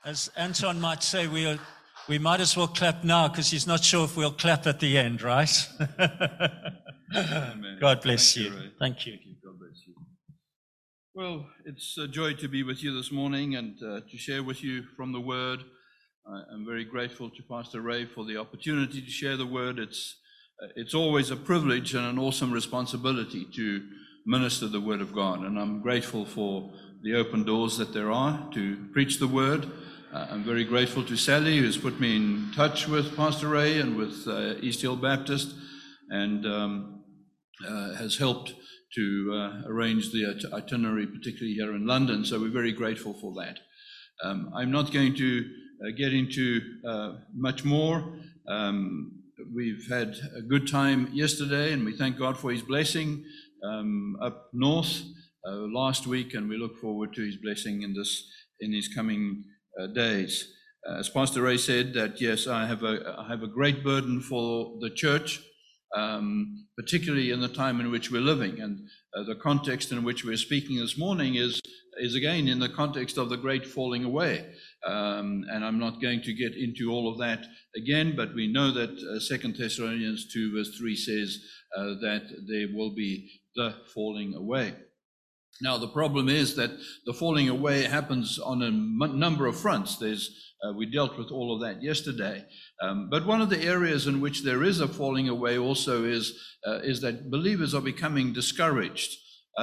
As Anton might say, we might as well clap now because he's not sure if we'll clap at the end, right? Amen. God bless Thank you. Ray. Thank you. God bless you. Well, it's a joy to be with you this morning and to share with you from the Word. I'm very grateful to Pastor Ray for the opportunity to share the Word. It's always a privilege and an awesome responsibility to minister the Word of God, and I'm grateful for the open doors that there are to preach the Word. I'm very grateful to Sally, who's put me in touch with Pastor Ray and with East Hill Baptist, and has helped to arrange the itinerary, particularly here in London, so we're very grateful for that. I'm not going to get into much more. We've had a good time yesterday, and we thank God for His blessing up north last week, and we look forward to His blessing in His coming days. As Pastor Ray said, that yes, I have a great burden for the church, particularly in the time in which we're living, and the context in which we're speaking this morning is again in the context of the great falling away. And I'm not going to get into all of that again, but we know that 2 Thessalonians 2 verse 3 says that there will be the falling away. Now, the problem is that the falling away happens on a number of fronts. We dealt with all of that yesterday. But one of the areas in which there is a falling away also is that believers are becoming discouraged.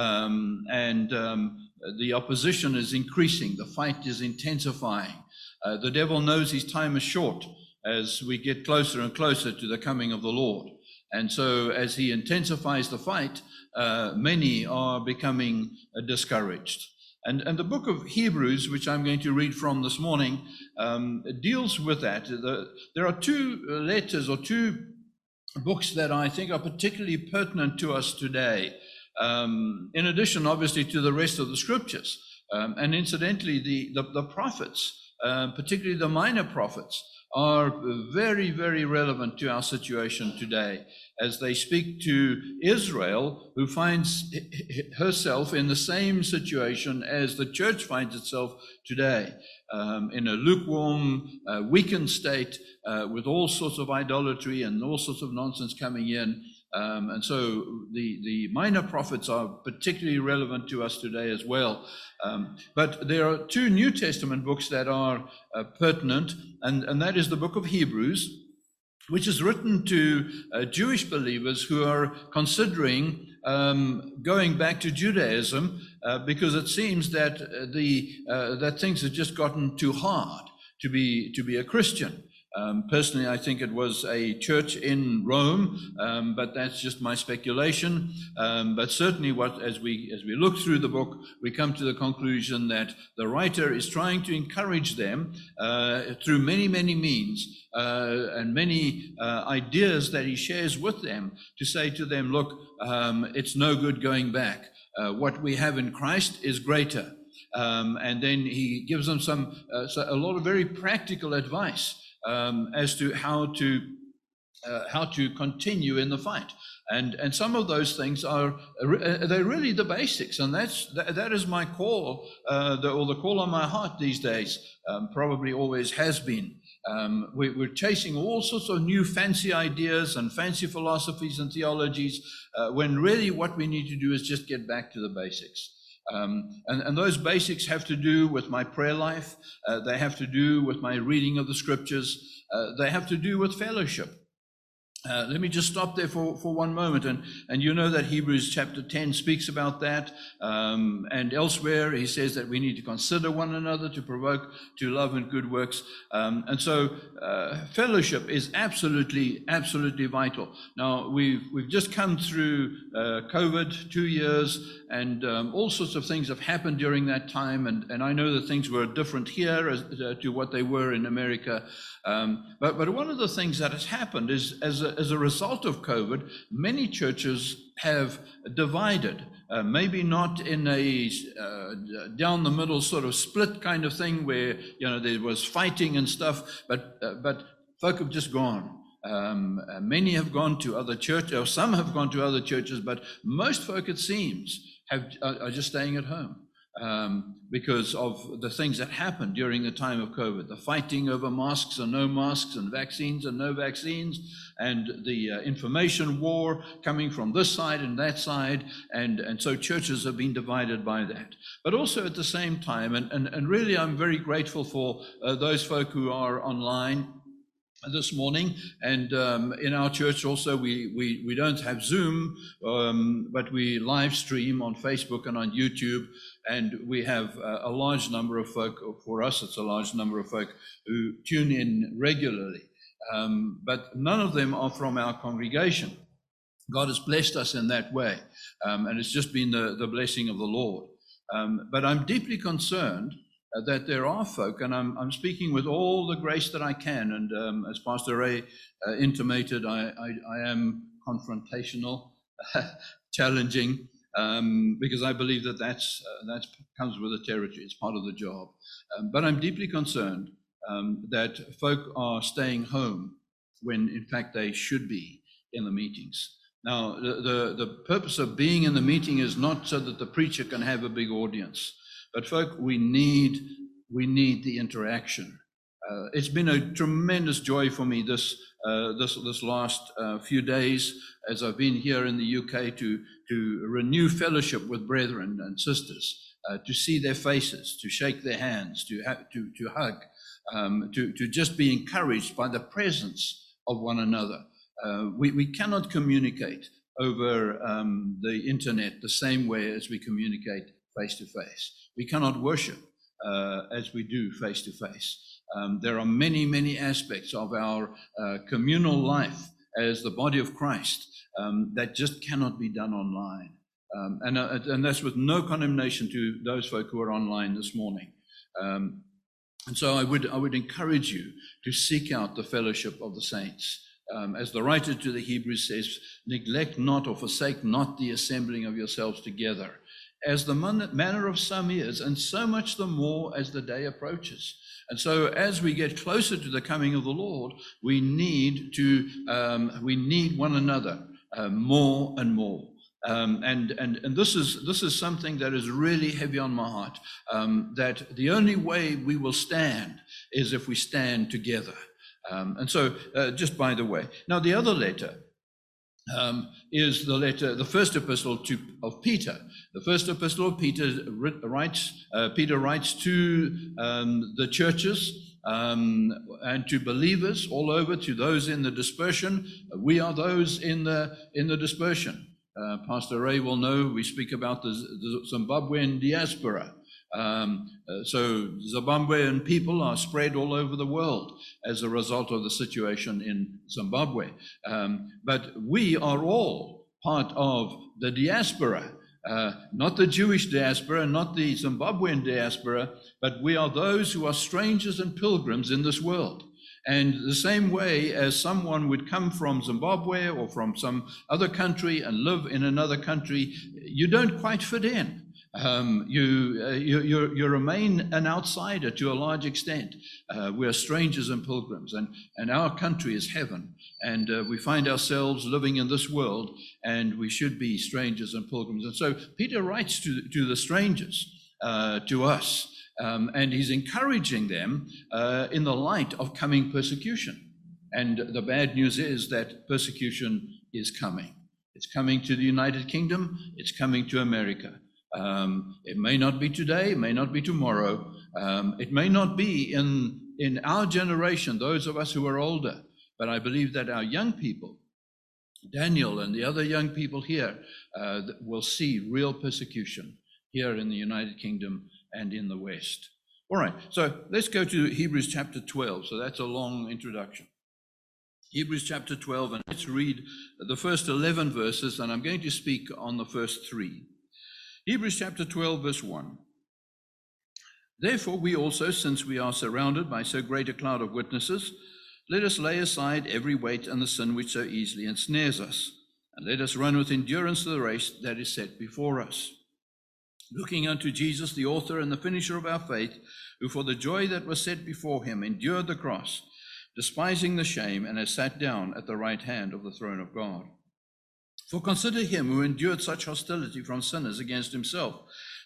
The opposition is increasing. The fight is intensifying. The devil knows his time is short as we get closer and closer to the coming of the Lord. And so as he intensifies the fight, many are becoming discouraged. And the book of Hebrews, which I'm going to read from this morning, deals with that. There are two letters or two books that I think are particularly pertinent to us today, in addition, obviously, to the rest of the scriptures. And incidentally, the prophets, particularly the minor prophets, are very, very relevant to our situation today as they speak to Israel, who finds herself in the same situation as the church finds itself today, in a lukewarm, weakened state, with all sorts of idolatry and all sorts of nonsense coming in. And so the minor prophets are particularly relevant to us today as well. But there are two New Testament books that are pertinent, and that is the book of Hebrews, which is written to Jewish believers who are considering going back to Judaism because it seems that that things have just gotten too hard to be a Christian. Personally, I think it was a church in Rome, but that's just my speculation. But certainly, as we look through the book, we come to the conclusion that the writer is trying to encourage them through many, many means and many ideas that he shares with them to say to them, look, it's no good going back. What we have in Christ is greater. And then he gives them a lot of very practical advice as to how to continue in the fight, and some of those things they're really the basics, and that is my call, or the call on my heart these days. Probably always has been. We're chasing all sorts of new fancy ideas and fancy philosophies and theologies, when really what we need to do is just get back to the basics. And those basics have to do with my prayer life. They have to do with my reading of the scriptures. They have to do with fellowship. Let me just stop there for one moment. And you know that Hebrews chapter 10 speaks about that. And elsewhere he says that we need to consider one another to provoke to love and good works. And so fellowship is absolutely, absolutely vital. Now, we've just come through COVID, 2 years, and all sorts of things have happened during that time. And I know that things were different here to what they were in America. But one of the things that has happened is, as a result of COVID, many churches have divided. Maybe not in a down the middle sort of split kind of thing where there was fighting and stuff, but folk have just gone. Many have gone to other churches, or some have gone to other churches, but most folk, it seems, are just staying at home. because of the things that happened during the time of COVID, the fighting over masks and no masks and vaccines and no vaccines, and the information war coming from this side and that side. And so churches have been divided by that. But also at the same time, and really I'm very grateful for those folk who are online this morning, and in our church also we don't have Zoom, but we live stream on Facebook and on YouTube, and we have a large number of folk. For us it's a large number of folk who tune in regularly, but none of them are from our congregation. God has blessed us in that way, and it's just been the blessing of the Lord. But I'm deeply concerned that there are folk, and I'm speaking with all the grace that I can, and as Pastor Ray intimated, I am confrontational, challenging, because I believe that comes with the territory. It's part of the job. But I'm deeply concerned that folk are staying home when in fact they should be in the meetings. Now, the purpose of being in the meeting is not so that the preacher can have a big audience. But folk, we need the interaction. It's been a tremendous joy for me this last few days as I've been here in the UK to renew fellowship with brethren and sisters, to see their faces, to shake their hands, to hug, to just be encouraged by the presence of one another. We cannot communicate over the internet the same way as we communicate face to face. We cannot worship as we do face to face. There are many, many aspects of our communal life as the body of Christ that just cannot be done online. And that's with no condemnation to those folk who are online this morning. And so I would encourage you to seek out the fellowship of the saints. As the writer to the Hebrews says, neglect not or forsake not the assembling of yourselves together, as the manner of some is, and so much the more as the day approaches. And so as we get closer to the coming of the Lord, we need one another more and more. And this is something that is really heavy on my heart, that the only way we will stand is if we stand together. And so just by the way, now the other letter is the first epistle of Peter. The first epistle of Peter writes to the churches and to believers all over, to those in the dispersion. We are those in the dispersion. Pastor Ray will know we speak about the Zimbabwean diaspora. So Zimbabwean people are spread all over the world as a result of the situation in Zimbabwe. But we are all part of the diaspora, not the Jewish diaspora, not the Zimbabwean diaspora, but we are those who are strangers and pilgrims in this world. And the same way as someone would come from Zimbabwe or from some other country and live in another country, you don't quite fit in. You remain an outsider to a large extent. We are strangers and pilgrims, and our country is heaven. And we find ourselves living in this world, and we should be strangers and pilgrims. And so Peter writes to the strangers, to us, and he's encouraging them in the light of coming persecution. And the bad news is that persecution is coming. It's coming to the United Kingdom. It's coming to America. It may not be today, it may not be tomorrow, it may not be in our generation, those of us who are older, but I believe that our young people, Daniel and the other young people here, will see real persecution here in the United Kingdom and in the West. All right, so let's go to Hebrews chapter 12. So that's a long introduction. Hebrews chapter 12, and let's read the first 11 verses, and I'm going to speak on the first 3. Hebrews chapter 12, verse 1. Therefore we also, since we are surrounded by so great a cloud of witnesses, let us lay aside every weight and the sin which so easily ensnares us, and let us run with endurance the race that is set before us, looking unto Jesus, the author and the finisher of our faith, who for the joy that was set before him endured the cross, despising the shame, and has sat down at the right hand of the throne of God. For consider him who endured such hostility from sinners against himself,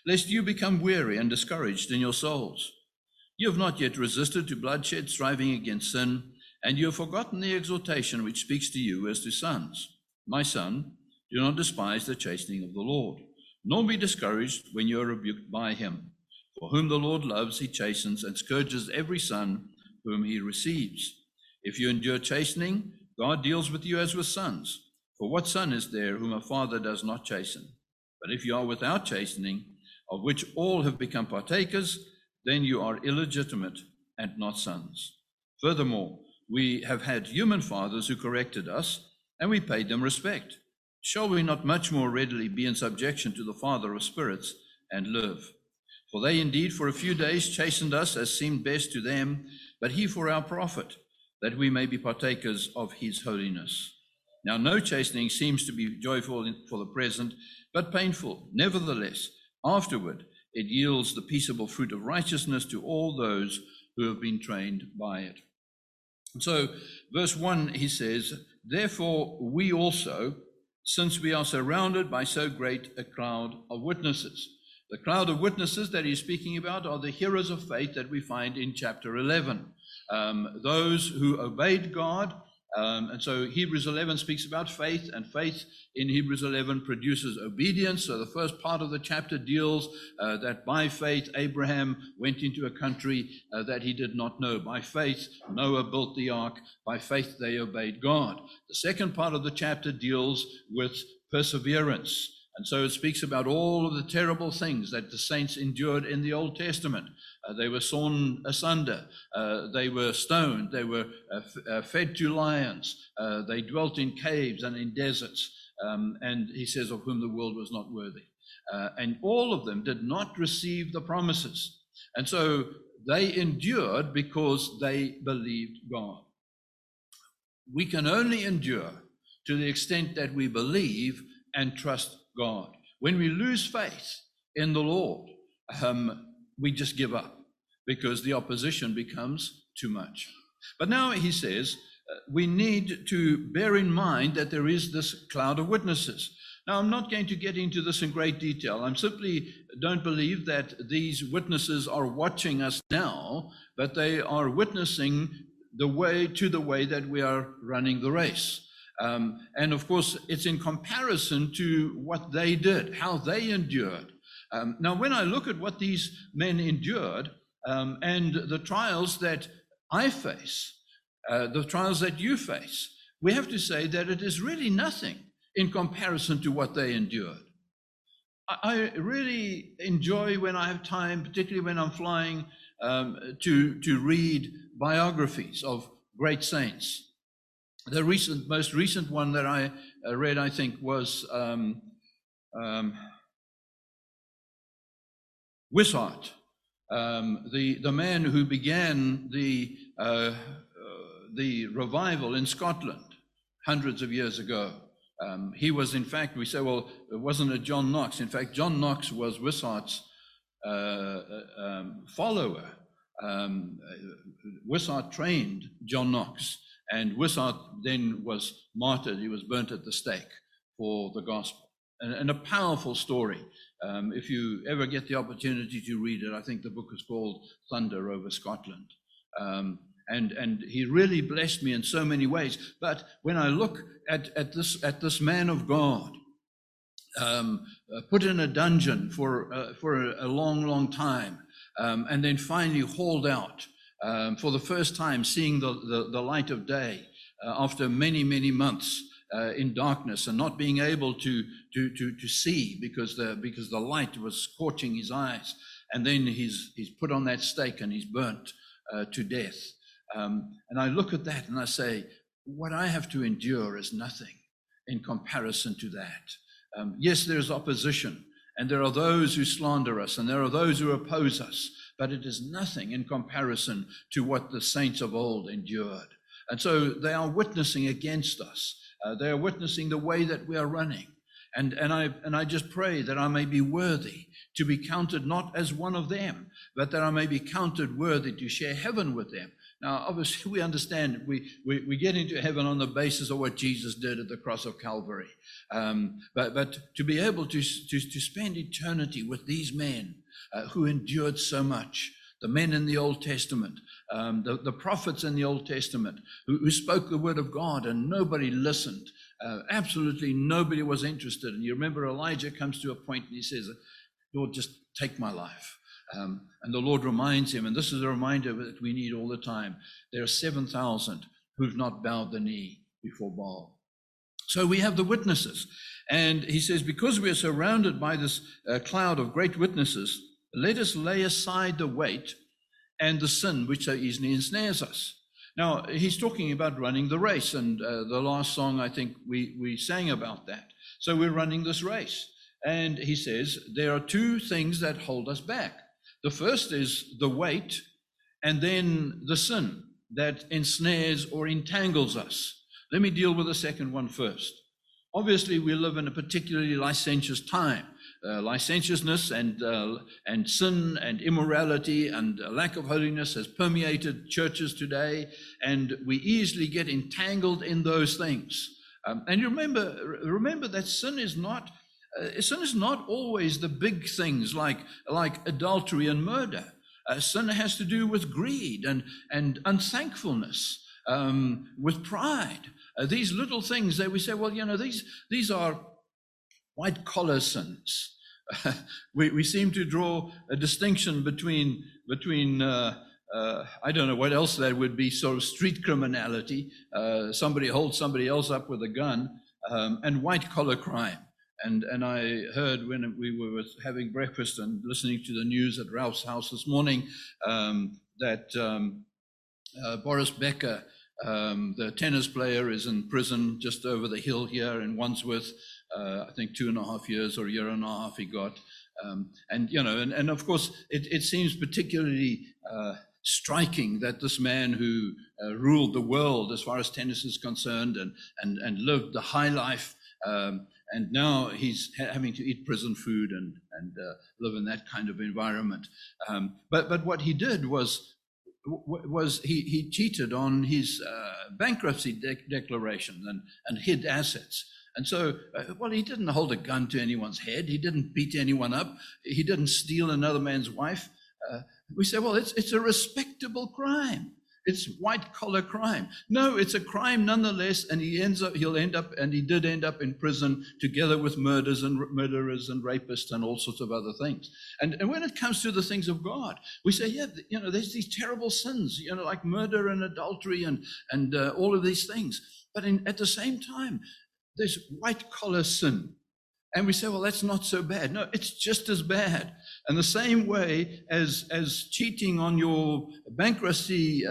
lest you become weary and discouraged in your souls. You have not yet resisted to bloodshed, striving against sin, and you have forgotten the exhortation which speaks to you as to sons. My son, do not despise the chastening of the Lord, nor be discouraged when you are rebuked by him. For whom the Lord loves, he chastens and scourges every son whom he receives. If you endure chastening, God deals with you as with sons. For what son is there whom a father does not chasten? But if you are without chastening, of which all have become partakers, then you are illegitimate and not sons. Furthermore, we have had human fathers who corrected us, and we paid them respect. Shall we not much more readily be in subjection to the Father of spirits and live? For they indeed for a few days chastened us as seemed best to them, but he for our profit, that we may be partakers of his holiness. Now no chastening seems to be joyful for the present, but painful. Nevertheless, afterward it yields the peaceable fruit of righteousness to all those who have been trained by it. So verse 1, he says, therefore we also, since we are surrounded by so great a cloud of witnesses. The cloud of witnesses that he's speaking about are the heroes of faith that we find in chapter 11. Those who obeyed God. And so Hebrews 11 speaks about faith, and faith in Hebrews 11 produces obedience. So the first part of the chapter deals that by faith Abraham went into a country that he did not know. By faith Noah built the ark. By faith they obeyed God. The second part of the chapter deals with perseverance. And so it speaks about all of the terrible things that the saints endured in the Old Testament. They were sawn asunder, they were stoned, they were fed to lions, they dwelt in caves and in deserts, and he says, of whom the world was not worthy. And all of them did not receive the promises. And so they endured because they believed God. We can only endure to the extent that we believe and trust God. When we lose faith in the Lord, we just give up because the opposition becomes too much. But now he says we need to bear in mind that there is this cloud of witnesses. Now, I'm not going to get into this in great detail. I simply don't believe that these witnesses are watching us now, but they are witnessing the way that we are running the race. And of course, it's in comparison to what they did, how they endured. Now, when I look at what these men endured and the trials that I face, the trials that you face, we have to say that it is really nothing in comparison to what they endured. I really enjoy when I have time, particularly when I'm flying, to read biographies of great saints. The most recent one that I read, I think, was Wishart, the man who began the revival in Scotland hundreds of years ago. He was, in fact, we say, well, it wasn't a John Knox. In fact, John Knox was Wishart's follower. Wishart trained John Knox, and Wishart then was martyred. He was burnt at the stake for the gospel. And a powerful story. If you ever get the opportunity to read it, I think the book is called Thunder Over Scotland. And he really blessed me in so many ways. But when I look at this man of God, put in a dungeon for a long, long time, and then finally hauled out for the first time, seeing the light of day after many, many months in darkness and not being able to see because the light was scorching his eyes, and then he's put on that stake and he's burnt to death. And I look at that and I say, what I have to endure is nothing in comparison to that. Yes, there's opposition, and there are those who slander us, and there are those who oppose us, but it is nothing in comparison to what the saints of old endured. And so they are witnessing against us. They are witnessing the way that we are running. And I just pray that I may be worthy to be counted not as one of them, but that I may be counted worthy to share heaven with them. Now, obviously, we understand we get into heaven on the basis of what Jesus did at the cross of Calvary. But to be able to spend eternity with these men who endured so much, the men in the Old Testament, the prophets in the Old Testament who spoke the word of God and nobody listened. Absolutely nobody was interested. And you remember Elijah comes to a point and he says, Lord, just take my life. And the Lord reminds him, and this is a reminder that we need all the time, there are 7,000 who've not bowed the knee before Baal. So we have the witnesses. And he says, because we are surrounded by this cloud of great witnesses, let us lay aside the weight and the sin which so easily ensnares us. Now, he's talking about running the race, and the last song, I think we sang about that. So we're running this race. And he says, there are two things that hold us back. The first is the weight, and then the sin that ensnares or entangles us. Let me deal with the second one first. Obviously, we live in a particularly licentious time. Licentiousness and sin and immorality and lack of holiness has permeated churches today, and we easily get entangled in those things. And you remember that sin is not always the big things like adultery and murder. Sin has to do with greed and unthankfulness, with pride. These little things that we say, well, these are white collar sins. We seem to draw a distinction between I don't know what else that would be, sort of street criminality. Somebody holds somebody else up with a gun, and white collar crime. And I heard when we were having breakfast and listening to the news at Ralph's house this morning, that Boris Becker, the tennis player, is in prison just over the hill here in Wandsworth. I think 2.5 years or a year and a half he got. And of course, it seems particularly striking that this man who ruled the world as far as tennis is concerned and lived the high life, and now he's having to eat prison food and live in that kind of environment. But what he did was he cheated on his bankruptcy declaration and hid assets. And so, he didn't hold a gun to anyone's head. He didn't beat anyone up. He didn't steal another man's wife. We say, well, it's a respectable crime. It's white-collar crime. No, it's a crime nonetheless, and he did end up in prison together with murderers and rapists and all sorts of other things. And when it comes to the things of God, we say, there's these terrible sins, like murder and adultery and all of these things. But at the same time, there's white-collar sin. And we say, well, that's not so bad. No, it's just as bad. And the same way as cheating on your bankruptcy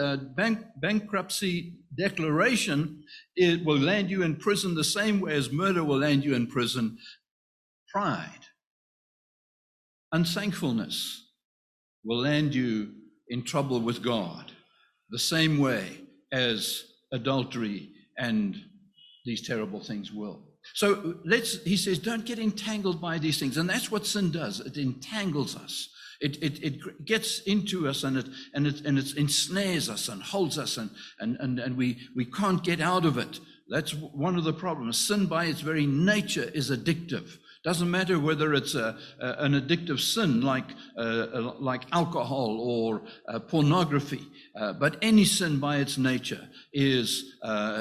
declaration, it will land you in prison the same way as murder will land you in prison. Pride, unthankfulness will land you in trouble with God the same way as adultery and these terrible things will. So he says, don't get entangled by these things. And that's what sin does. It entangles us. It gets into us and it ensnares us and holds us and we can't get out of it. That's one of the problems. Sin by its very nature is addictive. Doesn't matter whether it's an addictive sin like alcohol or pornography, but any sin by its nature is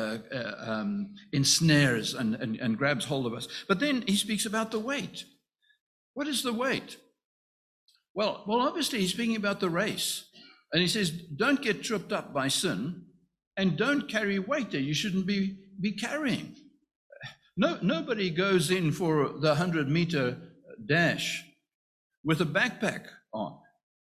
ensnares and grabs hold of us. But then he speaks about the weight. What is the weight? Well, obviously he's speaking about the race, and he says, don't get tripped up by sin, and don't carry weight that you shouldn't be carrying. No, nobody goes in for the 100-meter dash with a backpack on.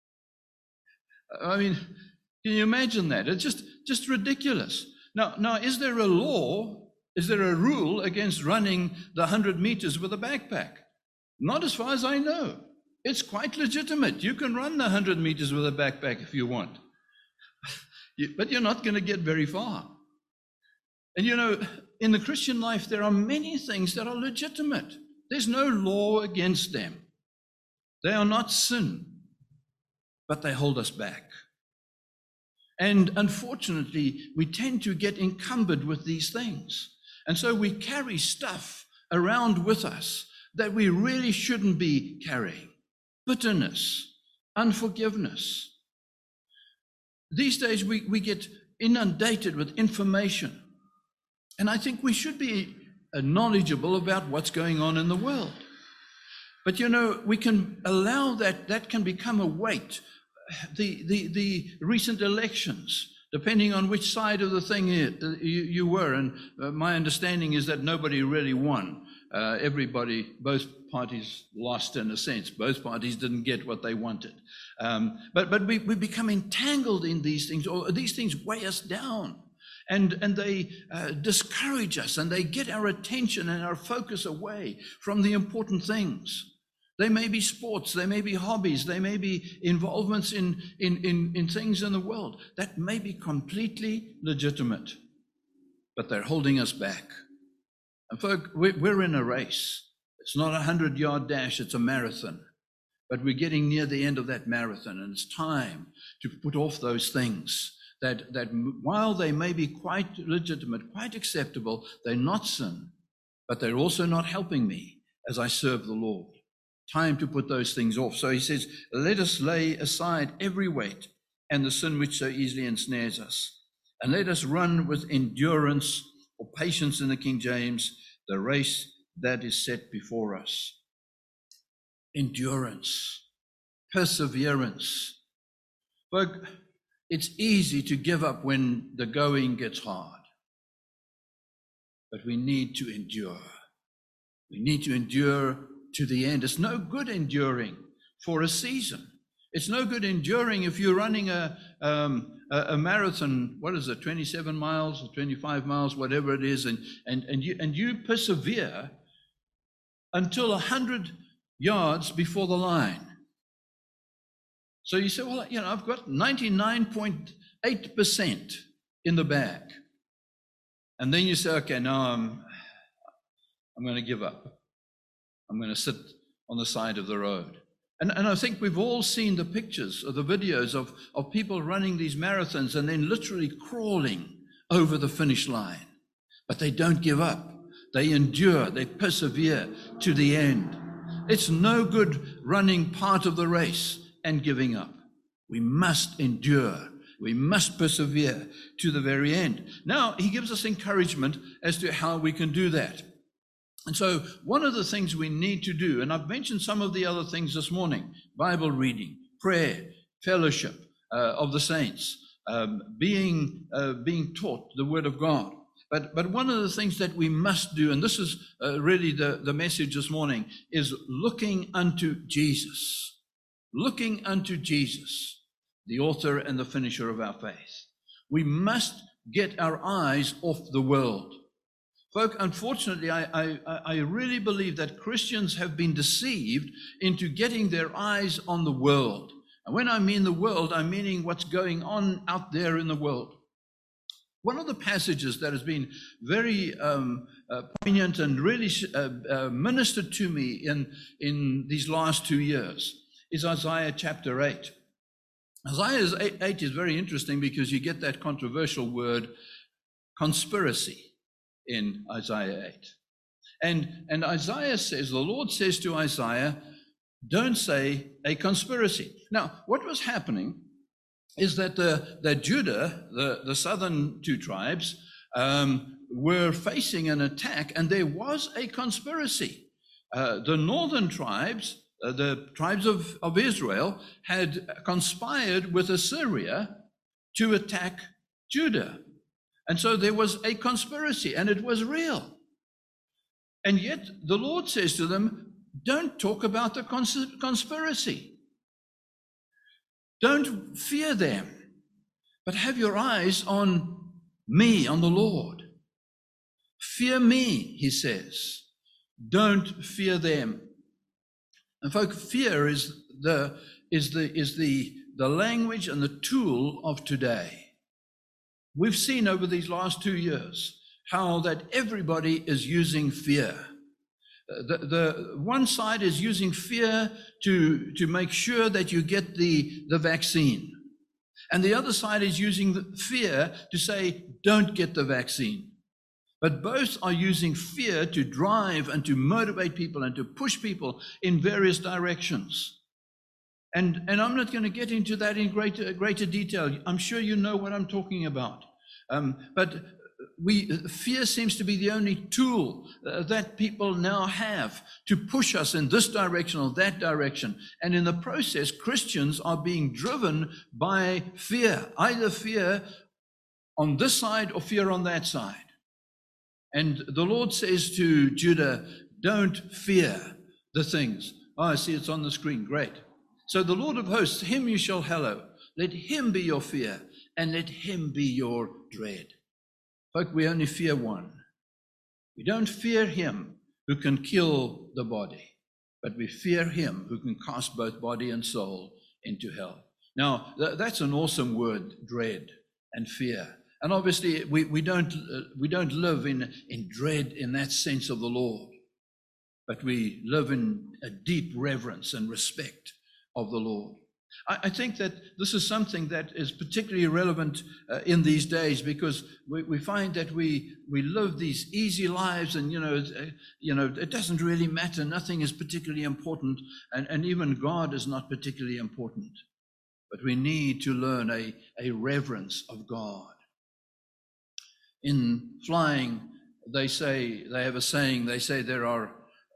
I mean, can you imagine that? It's just ridiculous. Now, is there a law? Is there a rule against running the 100 meters with a backpack? Not as far as I know. It's quite legitimate. You can run the 100 meters with a backpack if you want, but you're not going to get very far. And in the Christian life, there are many things that are legitimate. There's no law against them. They are not sin, but they hold us back. And unfortunately, we tend to get encumbered with these things. And so we carry stuff around with us that we really shouldn't be carrying. Bitterness, unforgiveness. These days we get inundated with information. And I think we should be knowledgeable about what's going on in the world. But we can allow that can become a weight. The recent elections, depending on which side of the thing you were, and my understanding is that nobody really won. Both parties lost in a sense. Both parties didn't get what they wanted. But we become entangled in these things, or these things weigh us down. And they discourage us, and they get our attention and our focus away from the important things. They may be sports, they may be hobbies, they may be involvements in things in the world that may be completely legitimate, but they're holding us back. And folk, we're in a race. It's not a 100-yard dash, it's a marathon. But we're getting near the end of that marathon, and it's time to put off those things that while they may be quite legitimate, quite acceptable, they're not sin, but they're also not helping me as I serve the Lord. Time to put those things off. So he says, let us lay aside every weight and the sin which so easily ensnares us. And let us run with endurance, or patience in the King James, the race that is set before us. Endurance, perseverance. But it's easy to give up when the going gets hard. But we need to endure. We need to endure to the end. It's no good enduring for a season. It's no good enduring if you're running a marathon, 27 miles or 25 miles, whatever it is, and you persevere until 100 yards before the line. So you say, well, I've got 99.8% in the bag. And then you say, okay, now I'm going to give up. I'm going to sit on the side of the road. And I think we've all seen the pictures or the videos of people running these marathons and then literally crawling over the finish line. But they don't give up. They endure. They persevere to the end. It's no good running part of the race and giving up. We must endure. We must persevere to the very end. Now, he gives us encouragement as to how we can do that. And so one of the things we need to do, and I've mentioned some of the other things this morning, Bible reading, prayer, fellowship of the saints, being taught the Word of God. But one of the things that we must do, and this is really the message this morning, is looking unto Jesus. Looking unto Jesus, the author and the finisher of our faith. We must get our eyes off the world. Folk, unfortunately, I really believe that Christians have been deceived into getting their eyes on the world. And when I mean the world, I'm meaning what's going on out there in the world. One of the passages that has been very poignant and really ministered to me in these last 2 years is Isaiah chapter 8. Isaiah 8 is very interesting because you get that controversial word, conspiracy, in Isaiah 8. And Isaiah says, the Lord says to Isaiah, don't say a conspiracy. Now, what was happening is that Judah, the southern two tribes, were facing an attack, and there was a conspiracy. The northern tribes, the tribes of Israel, had conspired with Assyria to attack Judah. And so there was a conspiracy, and it was real. And yet the Lord says to them, don't talk about the conspiracy. Don't fear them, but have your eyes on me, on the Lord. Fear me, he says. Don't fear them. And folks, fear is the language and the tool of today. We've seen over these last 2 years how that everybody is using fear. The one side is using fear to make sure that you get the vaccine. And the other side is using the fear to say, don't get the vaccine. But both are using fear to drive and to motivate people and to push people in various directions. And I'm not going to get into that in greater detail. I'm sure you know what I'm talking about. But fear seems to be the only tool that people now have to push us in this direction or that direction. And in the process, Christians are being driven by fear, either fear on this side or fear on that side. And the Lord says to Judah, don't fear the things. Oh, I see it's on the screen. Great. So the Lord of hosts, him you shall hallow. Let him be your fear, and let him be your dread. Folk, we only fear one. We don't fear him who can kill the body, but we fear him who can cast both body and soul into hell. Now, that's an awesome word, dread and fear. And obviously, we don't live in dread in that sense of the Lord, but we live in a deep reverence and respect of the Lord. I think that this is something that is particularly relevant in these days, because we find that we live these easy lives, and it doesn't really matter. Nothing is particularly important, and even God is not particularly important. But we need to learn a reverence of God. In flying, they have a saying. They say there are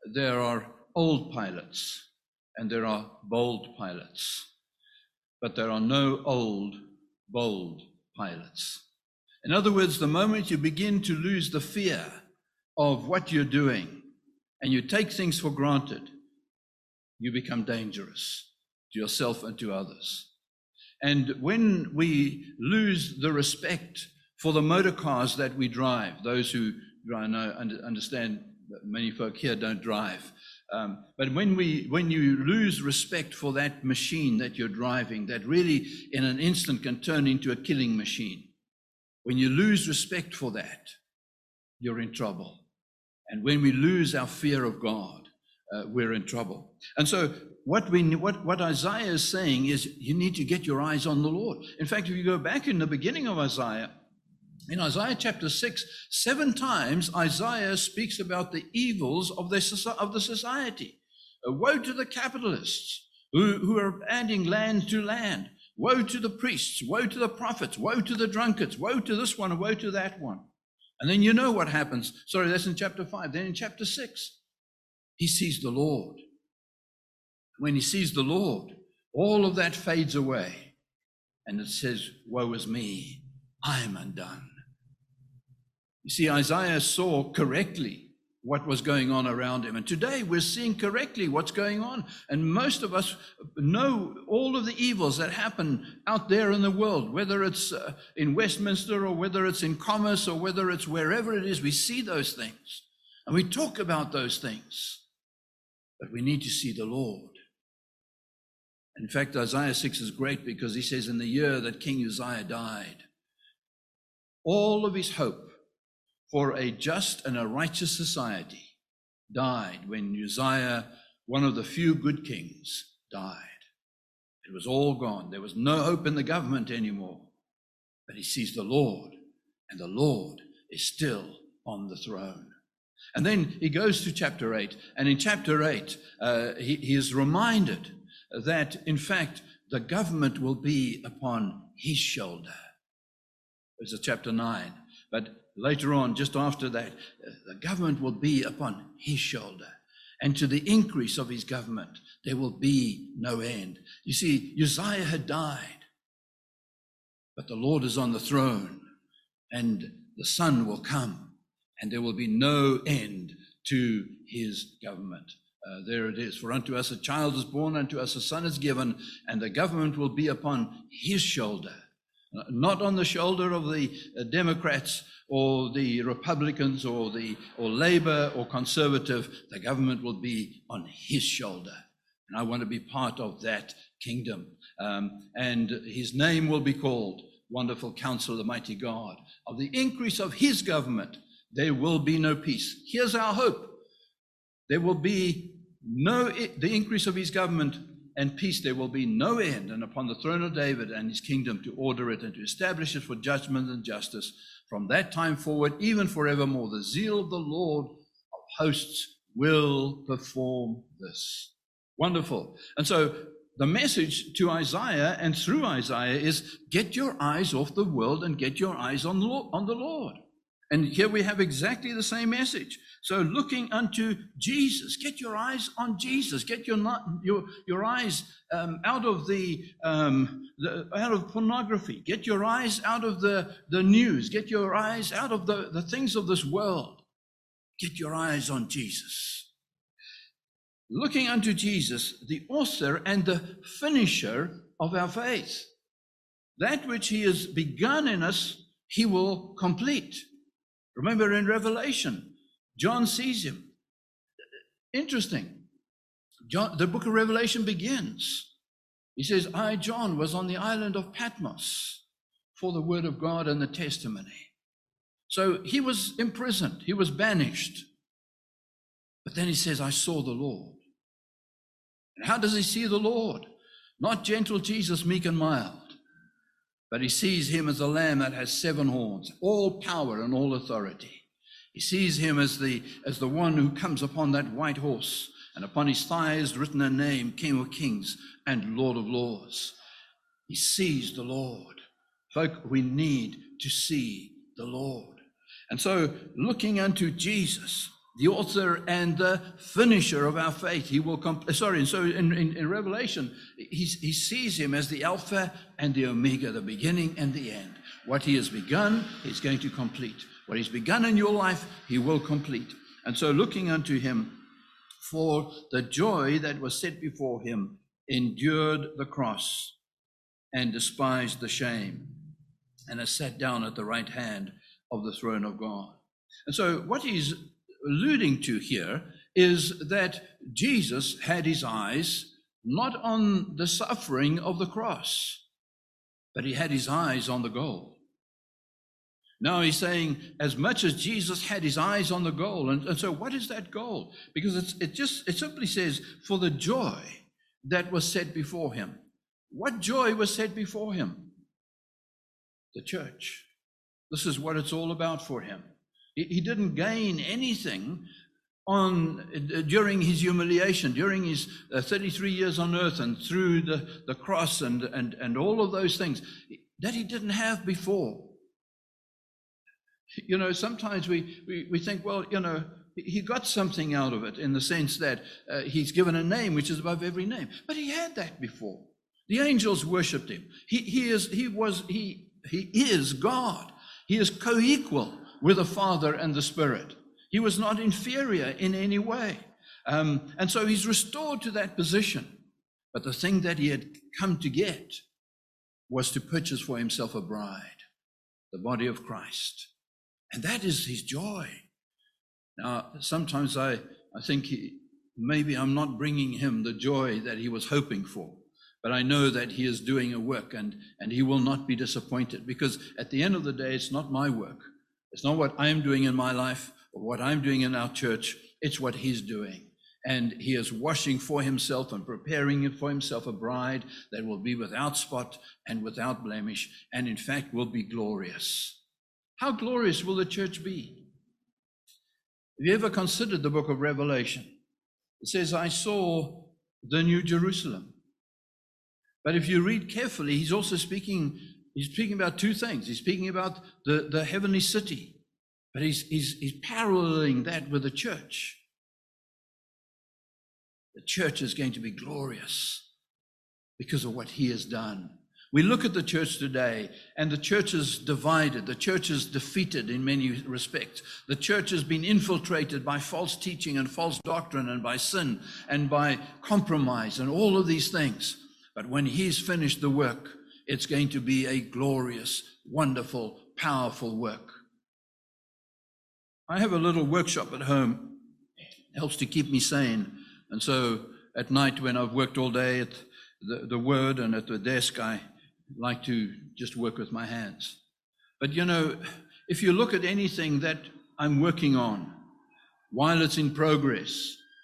old pilots and there are bold pilots. But there are no old, bold pilots. In other words, the moment you begin to lose the fear of what you're doing and you take things for granted, you become dangerous to yourself and to others. And when we lose the respect for the motor cars that we drive, those who drive, I understand that many folk here don't drive, but when you lose respect for that machine that you're driving, that really in an instant can turn into a killing machine, when you lose respect for that, you're in trouble. And when we lose our fear of God, we're in trouble. And so what Isaiah is saying is, you need to get your eyes on the Lord. In fact, if you go back in the beginning of Isaiah, in Isaiah chapter 6, 7 times Isaiah speaks about the evils of the society. Woe to the capitalists who are adding land to land. Woe to the priests. Woe to the prophets. Woe to the drunkards. Woe to this one. Woe to that one. And then you know what happens. Sorry, that's in chapter 5. Then in chapter 6, he sees the Lord. When he sees the Lord, all of that fades away. And it says, woe is me. I am undone. You see, Isaiah saw correctly what was going on around him. And today we're seeing correctly what's going on. And most of us know all of the evils that happen out there in the world, whether it's in Westminster or whether it's in commerce or whether it's wherever it is. We see those things and we talk about those things. But we need to see the Lord. In fact, Isaiah 6 is great because he says, in the year that King Uzziah died, all of his hope for a just and a righteous society died when Uzziah, one of the few good kings, died. It was all gone. There was no hope in the government anymore. But he sees the Lord, and the Lord is still on the throne. And then he goes to chapter 8, and in chapter 8, he is reminded that, in fact, the government will be upon his shoulder. There's a chapter 9, but later on, just after that, the government will be upon his shoulder. And to the increase of his government, there will be no end. You see, Uzziah had died, but the Lord is on the throne, and the Son will come, and there will be no end to his government. There it is. For unto us a child is born, unto us a son is given, and the government will be upon his shoulder. Not on the shoulder of the Democrats or the Republicans or Labour or Conservative. The government will be on his shoulder. And I want to be part of that kingdom. And his name will be called Wonderful Counselor, the Mighty God. Of the increase of his government, there will be no peace. Here's our hope. there will be the increase of his government and peace, there will be no end, and upon the throne of David and his kingdom, to order it and to establish it for judgment and justice from that time forward, even forevermore. The zeal of the Lord of hosts will perform this. Wonderful. And so the message to Isaiah and through Isaiah is, get your eyes off the world and get your eyes on the Lord. And here we have exactly the same message. So looking unto Jesus, get your eyes on Jesus. Get your eyes out of pornography. Get your eyes out of the news. Get your eyes out of the things of this world. Get your eyes on Jesus. Looking unto Jesus, the author and the finisher of our faith. That which he has begun in us, he will complete. Remember in Revelation, John sees him. Interesting. The book of Revelation begins. He says, I, John, was on the island of Patmos for the word of God and the testimony. So he was imprisoned. He was banished. But then he says, I saw the Lord. And how does he see the Lord? Not gentle Jesus, meek and mild. But he sees him as a lamb that has 7 horns, all power and all authority. He sees him as the one who comes upon that white horse, and upon his thighs written a name, King of Kings and Lord of Lords. He sees the Lord. Folk, we need to see the Lord. And so, looking unto Jesus, the author and the finisher of our faith, he will in Revelation, he sees him as the Alpha and the Omega, the beginning and the end. What he has begun, he's going to complete. What he's begun in your life, he will complete. And so looking unto him, for the joy that was set before him, endured the cross and despised the shame, and has sat down at the right hand of the throne of God. And so what he's alluding to here is that Jesus had his eyes not on the suffering of the cross, but he had his eyes on the goal. Now he's saying, as much as Jesus had his eyes on the goal, and so what is that goal? Because it simply says, for the joy that was set before him. What joy was set before him? The church. This is what it's all about for him. He didn't gain anything during his humiliation, during his 33 years on earth and through the cross and all of those things that he didn't have before. You know, sometimes we think, well, you know, he got something out of it in the sense that he's given a name which is above every name. But he had that before. The angels worshipped him. He is God. He is co-equal with the Father and the Spirit. He was not inferior in any way. And so he's restored to that position. But the thing that he had come to get was to purchase for himself a bride, the body of Christ. And that is his joy. Now, sometimes I think maybe I'm not bringing him the joy that he was hoping for. But I know that he is doing a work and he will not be disappointed, because at the end of the day, it's not my work. It's not what I'm doing in my life or what I'm doing in our church. It's what he's doing. And he is washing for himself and preparing for himself a bride that will be without spot and without blemish, and in fact will be glorious. How glorious will the church be? Have you ever considered the book of Revelation? It says, I saw the New Jerusalem. But if you read carefully, he's also speaking about two things. He's speaking about the heavenly city, but he's paralleling that with the church. The church is going to be glorious because of what he has done. We look at the church today, and the church is divided. The church is defeated in many respects. The church has been infiltrated by false teaching and false doctrine and by sin and by compromise and all of these things. But when he's finished the work, it's going to be a glorious, wonderful, powerful work. I have a little workshop at home. It helps to keep me sane. And so at night, when I've worked all day at the Word and at the desk, I like to just work with my hands. But you know, if you look at anything that I'm working on while it's in progress,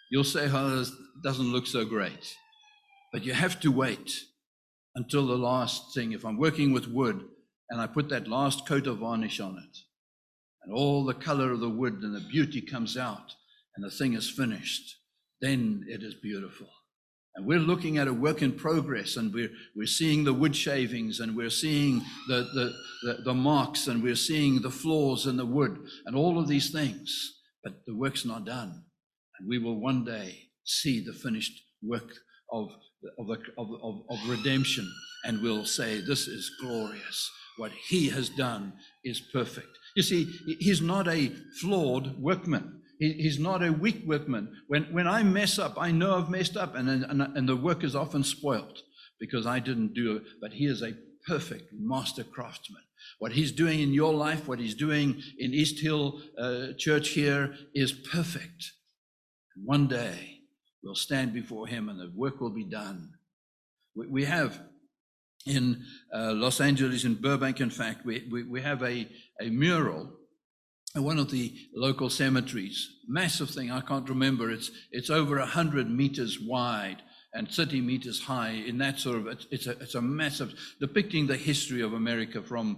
You'll say, oh, this doesn't look so great. But you have to wait until the last thing. If I'm working with wood and I put that last coat of varnish on it, and all the color of the wood and the beauty comes out, and the thing is finished, then it is beautiful. And we're looking at a work in progress, and we're seeing the wood shavings, and we're seeing the marks, and we're seeing the flaws in the wood, and all of these things. But the work's not done, and we will one day see the finished work of redemption, and we'll say, "This is glorious. What He has done is perfect." You see, He's not a flawed workman. He's not a weak workman. When I mess up, I know I've messed up, and the work is often spoilt because I didn't do it. But He is a perfect master craftsman. What He's doing in your life, what He's doing in East Hill Church here is perfect. And one day we'll stand before Him, and the work will be done. We have in Los Angeles, in Burbank, in fact, we have a mural in one of the local cemeteries. Massive thing, I can't remember. It's over 100 meters wide and 30 meters high. In that sort of, it's a massive, depicting the history of America from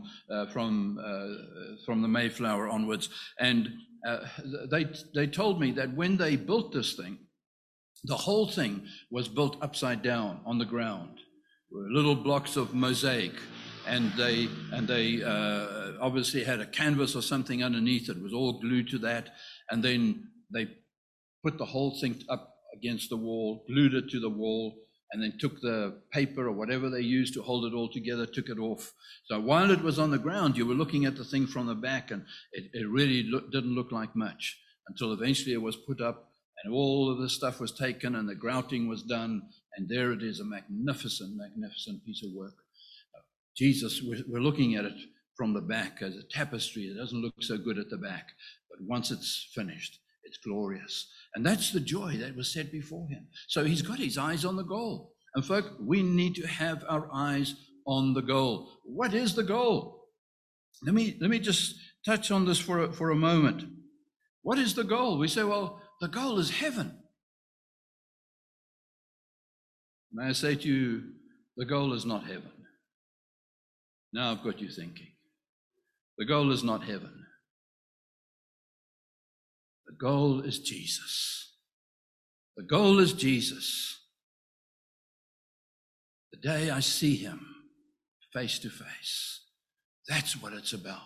the Mayflower onwards. And they told me that when they built this thing, the whole thing was built upside down on the ground, little blocks of mosaic. And they obviously had a canvas or something underneath. It was all glued to that. And then they put the whole thing up against the wall, glued it to the wall, and then took the paper or whatever they used to hold it all together, took it off. So while it was on the ground, you were looking at the thing from the back, and it really didn't look like much until eventually it was put up, and all of the stuff was taken, and the grouting was done, and there it is, a magnificent, magnificent piece of work. Jesus, we're looking at it from the back as a tapestry. It doesn't look so good at the back, but once it's finished, it's glorious. And that's the joy that was set before Him. So He's got His eyes on the goal. And folks, we need to have our eyes on the goal. What is the goal? Let me just touch on this for a moment. What is the goal? We say, well, the goal is heaven. May I say to you, the goal is not heaven. Now I've got you thinking. The goal is not heaven. The goal is Jesus. The goal is Jesus. The day I see Him face to face, that's what it's about.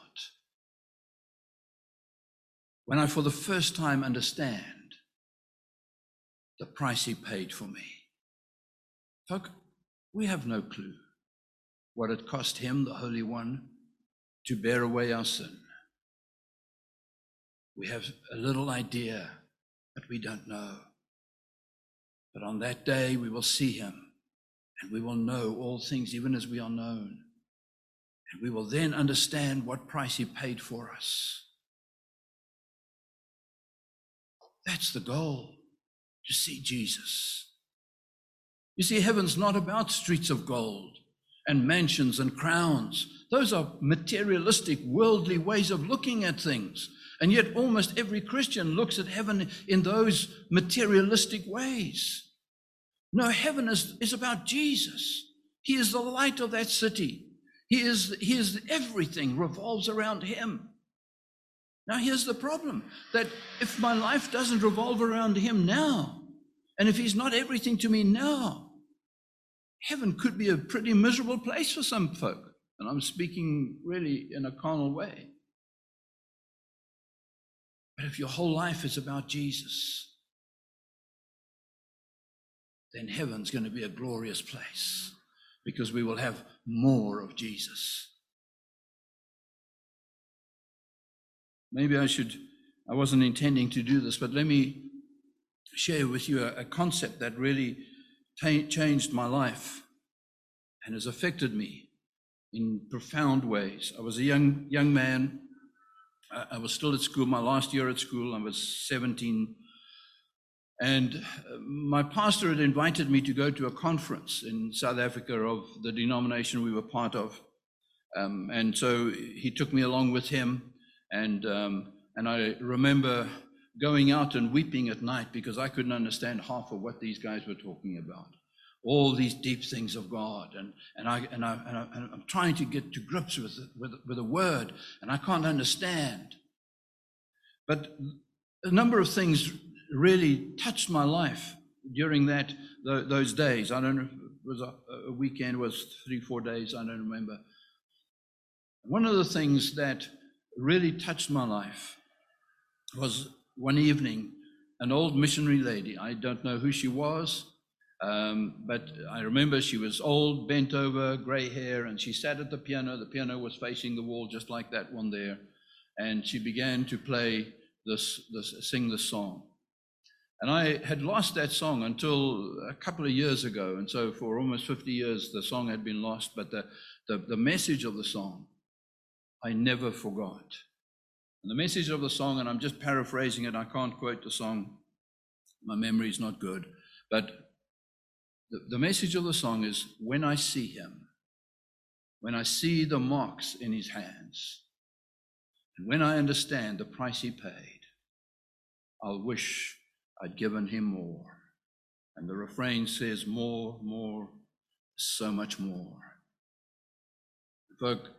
When I for the first time understand the price He paid for me. Folk, we have no clue what it cost Him, the Holy One, to bear away our sin. We have a little idea, but we don't know. But on that day, we will see Him, and we will know all things, even as we are known. And we will then understand what price He paid for us. That's the goal, to see Jesus. You see, heaven's not about streets of gold and mansions and crowns. Those are materialistic, worldly ways of looking at things. And yet almost every Christian looks at heaven in those materialistic ways. No, heaven is about Jesus. He is the light of that city. He is everything revolves around Him. Now here's the problem, that if my life doesn't revolve around Him now, and if He's not everything to me now, heaven could be a pretty miserable place for some folk. And I'm speaking really in a carnal way. But if your whole life is about Jesus, then heaven's going to be a glorious place because we will have more of Jesus. Maybe I wasn't intending to do this, but let me share with you a concept that really changed my life and has affected me in profound ways. I was a young man. I was still at school, my last year at school. I was 17. And my pastor had invited me to go to a conference in South Africa of the denomination we were part of. And so he took me along with him. And I remember going out and weeping at night because I couldn't understand half of what these guys were talking about. All these deep things of God, and I'm trying to get to grips with the word, and I can't understand. But a number of things really touched my life during those days. I don't know if it was a weekend, it was 3-4 days, I don't remember. One of the things that really touched my life was one evening, an old missionary lady. I don't know who she was. But I remember she was old, bent over, gray hair, and she sat at the piano. The piano was facing the wall, just like that one there. And she began to sing this song. And I had lost that song until a couple of years ago. And so for almost 50 years, the song had been lost. But the message of the song, I never forgot. And the message of the song, and I'm just paraphrasing it, I can't quote the song. My memory is not good. But the message of the song is, when I see him, when I see the marks in his hands, and when I understand the price he paid, I'll wish I'd given him more. And the refrain says, more, more, so much more. Folk,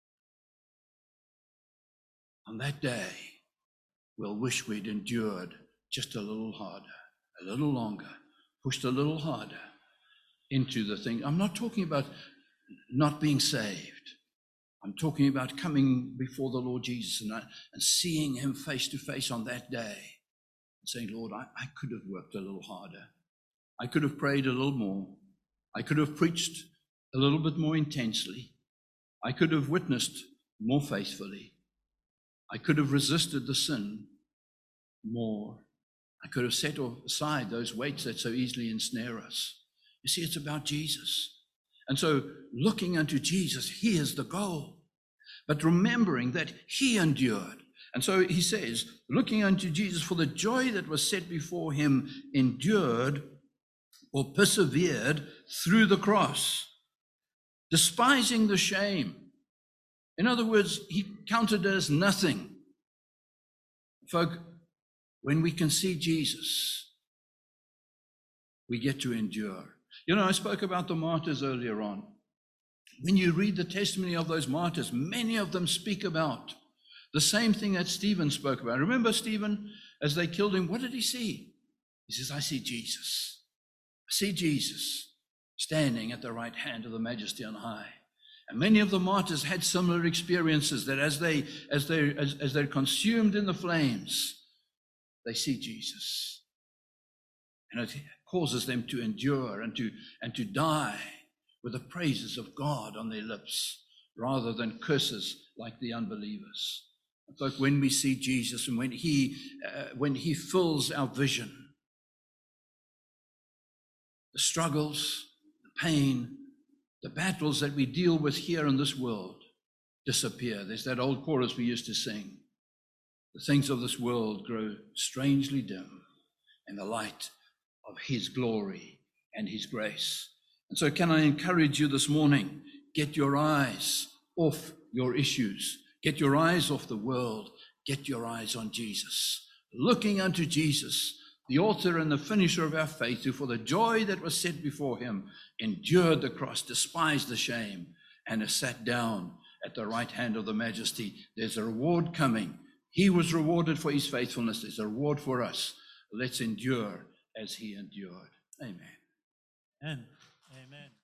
on that day, we'll wish we'd endured just a little harder, a little longer, pushed a little harder into the thing. I'm not talking about not being saved. I'm talking about coming before the Lord Jesus and seeing him face to face on that day and saying, Lord, I could have worked a little harder. I could have prayed a little more. I could have preached a little bit more intensely. I could have witnessed more faithfully. I could have resisted the sin more. I could have set aside those weights that so easily ensnare us. You see, it's about Jesus. And so looking unto Jesus, he is the goal. But remembering that he endured. And so he says, looking unto Jesus, for the joy that was set before him, endured or persevered through the cross, despising the shame. In other words, he counted it as nothing. Folk, when we can see Jesus, we get to endure. You know, I spoke about the martyrs earlier on. When you read the testimony of those martyrs, many of them speak about the same thing that Stephen spoke about. Remember Stephen, as they killed him, what did he see? He says, I see Jesus. I see Jesus standing at the right hand of the Majesty on high. And many of the martyrs had similar experiences, that as they're consumed in the flames, they see Jesus. And it causes them to endure and to die with the praises of God on their lips, rather than curses like the unbelievers. It's like when we see Jesus and when he fills our vision, the struggles, the pain, the battles that we deal with here in this world disappear. There's that old chorus we used to sing. The things of this world grow strangely dim in the light of his glory and his grace. And so can I encourage you this morning, get your eyes off your issues. Get your eyes off the world. Get your eyes on Jesus. Looking unto Jesus, the author and the finisher of our faith, who for the joy that was set before him endured the cross, despised the shame, and has sat down at the right hand of the Majesty. There's a reward coming. He was rewarded for his faithfulness. There's a reward for us. Let's endure as he endured. Amen. Amen. Amen.